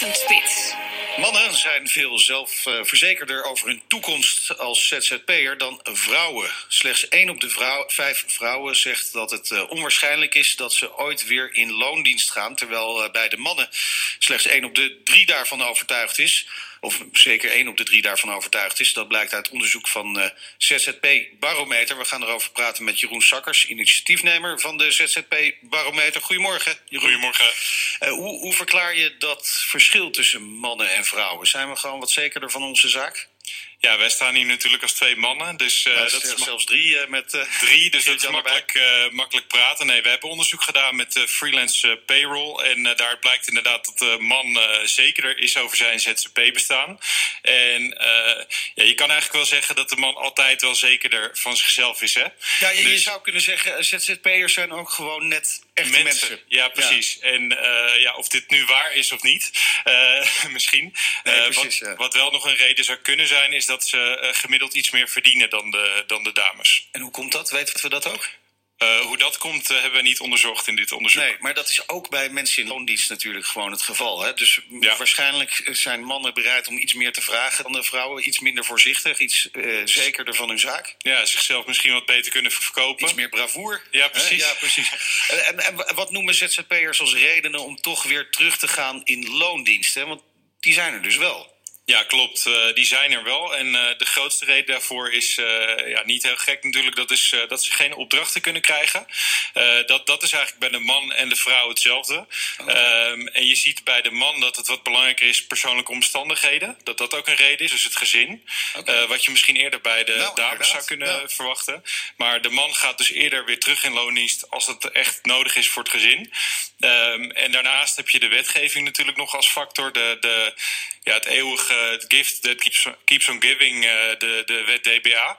Ochtendspits. Mannen zijn veel zelfverzekerder over hun toekomst als ZZP'er dan vrouwen. Slechts 1 op de 5 vrouwen zegt dat het onwaarschijnlijk is dat ze ooit weer in loondienst gaan, terwijl bij de mannen slechts 1 op de 3 daarvan overtuigd is. Of zeker 1 op de 3 daarvan overtuigd is. Dat blijkt uit onderzoek van ZZP Barometer. We gaan erover praten met Jeroen Sakkers, initiatiefnemer van de ZZP Barometer. Goedemorgen, Jeroen. Goedemorgen. Hoe verklaar je dat verschil tussen mannen en vrouwen? Zijn we gewoon wat zekerder van onze zaak? Ja, wij staan hier natuurlijk als 2 mannen. Dus dat is zelfs 3 met 3, dus dat is makkelijk praten. Nee, we hebben onderzoek gedaan met freelance payroll. En daar blijkt inderdaad dat de man zekerder is over zijn ZZP-bestaan. En je kan eigenlijk wel zeggen dat de man altijd wel zekerder van zichzelf is, hè? Ja, je zou kunnen zeggen, ZZP'ers zijn ook gewoon net echte mensen. Ja, precies. Ja. En of dit nu waar is of niet, misschien. Nee, precies, wat wel nog een reden zou kunnen zijn, is dat ze gemiddeld iets meer verdienen dan de dames. En hoe komt dat? Weten we dat ook? Hoe dat komt, hebben we niet onderzocht in dit onderzoek. Nee, maar dat is ook bij mensen in loondienst natuurlijk gewoon het geval. Hè? Dus waarschijnlijk zijn mannen bereid om iets meer te vragen dan de vrouwen. Iets minder voorzichtig, iets zekerder van hun zaak. Ja, zichzelf misschien wat beter kunnen verkopen. Iets meer bravoer. Ja, precies. Ja, precies. En wat noemen ZZP'ers als redenen om toch weer terug te gaan in loondienst? Hè? Want die zijn er dus wel. Ja, klopt. Die zijn er wel. En de grootste reden daarvoor is niet heel gek natuurlijk. Dat is dat ze geen opdrachten kunnen krijgen. Dat is eigenlijk bij de man en de vrouw hetzelfde. Okay. En je ziet bij de man dat het wat belangrijker is persoonlijke omstandigheden. Dat ook een reden is, dus het gezin. Okay. Wat je misschien eerder bij de dames zou kunnen verwachten. Maar de man gaat dus eerder weer terug in loondienst als het echt nodig is voor het gezin. En daarnaast heb je de wetgeving natuurlijk nog als factor. Het eeuwige gift that keeps on giving, de wet DBA.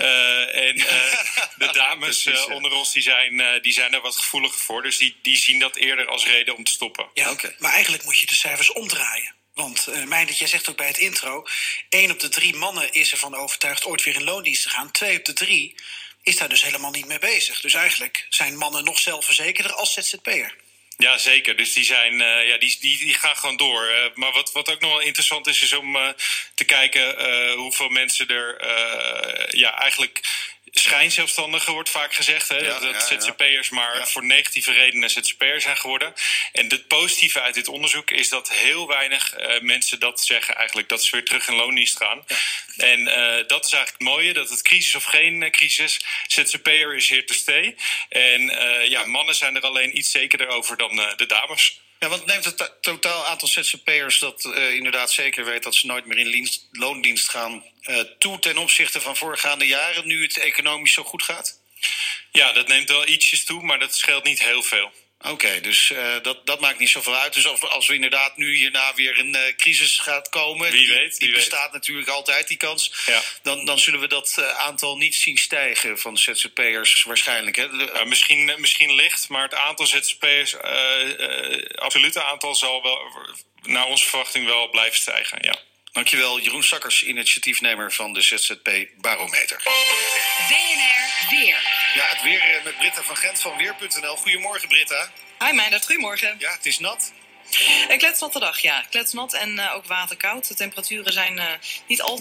De dames onder ons die zijn er wat gevoeliger voor. Dus die zien dat eerder als reden om te stoppen. Ja, okay. Maar eigenlijk moet je de cijfers omdraaien. Want Meindert, jij zegt ook bij het intro, 1 op de 3 mannen is ervan overtuigd ooit weer in loondienst te gaan. 2 op de 3 is daar dus helemaal niet mee bezig. Dus eigenlijk zijn mannen nog zelfverzekerder als ZZP'er. Ja, zeker. Dus die zijn, die gaan gewoon door. Maar wat ook nog wel interessant is om te kijken hoeveel mensen er eigenlijk schijnzelfstandigen wordt vaak gezegd. Hè? Dat ZZP'ers maar voor negatieve redenen ZZP'er zijn geworden. En het positieve uit dit onderzoek is dat heel weinig mensen dat zeggen eigenlijk. Dat ze weer terug in loondienst gaan. Ja. En dat is eigenlijk het mooie. Dat het crisis of geen crisis. ZZP'er is here to stay. En mannen zijn er alleen iets zekerder over dan de dames. Ja, want neemt het totaal aantal ZZP'ers dat inderdaad zeker weet dat ze nooit meer in loondienst gaan toe ten opzichte van voorgaande jaren, nu het economisch zo goed gaat? Ja, dat neemt wel ietsjes toe, maar dat scheelt niet heel veel. Oké, dus dat maakt niet zoveel uit. Dus als we inderdaad nu hierna weer een crisis gaat komen, die bestaat natuurlijk altijd, die kans. Ja. Dan zullen we dat aantal niet zien stijgen van ZZP'ers waarschijnlijk. Hè? Misschien licht, maar het aantal ZZP'ers, absolute aantal zal wel naar onze verwachting wel blijven stijgen, ja. Dankjewel, Jeroen Sakkers, initiatiefnemer van de ZZP Barometer. BNR Weer. Ja, het weer met Britta van Gent van Weer.nl. Goedemorgen, Britta. Hi, Meindert. Goedemorgen. Ja, het is nat. Een kletsnatte dag, ja. Kletsnat en ook waterkoud. De temperaturen zijn niet al